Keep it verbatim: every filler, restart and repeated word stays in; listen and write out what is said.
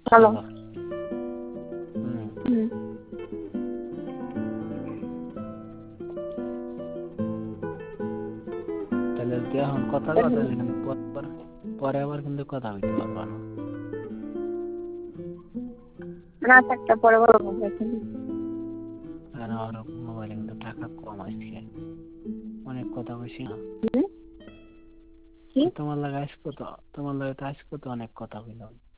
Hello. Hello. হুম। হুম। তাহলে যদি এখন কথা কও তাহলে কিন্তু পরে আবার পরে আবার কিন্তু কথা কইতে পারবা না। না থাকতে পরে বলবো এখন। আর আমার মোবাইলে কিন্তু টাকা কম আছে। অনেক কথা কইছি না। হুম? কি? তোমার লাগে আজকে তো তোমার লাগে তো আজকে তো অনেক কথা কইলাম।